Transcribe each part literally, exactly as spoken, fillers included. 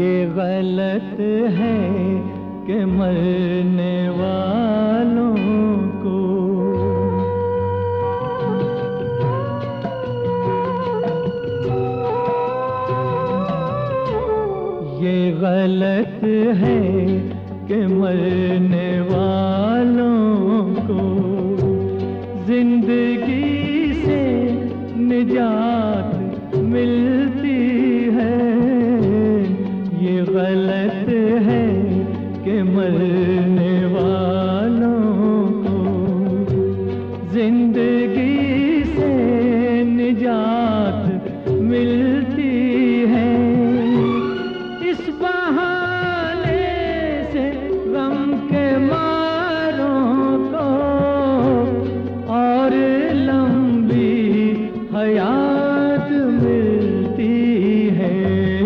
ये गलत है कि मरने वालों को ये गलत है कि मरने वालों को जिंदगी से निजात मिलती है। ये गलत है कि मरने वालों को जिंदगी से निजात मिलती है। इस बहाने से गम के मारों को और लंबी हयात मिलती है।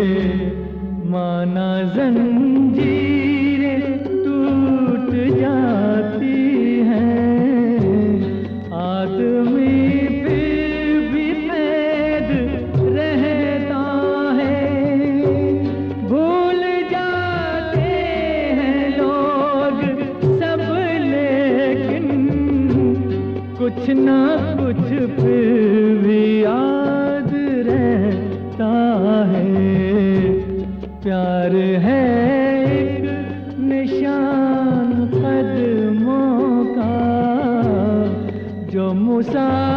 माना जंजीरें टूट जाती हैं, आदमी फिर भी कैद रहता है। भूल जाते हैं लोग सब, लेकिन कुछ ना कुछ फिर भी याद रहता है। प्यार है एक निशान कदमों का जो मुसा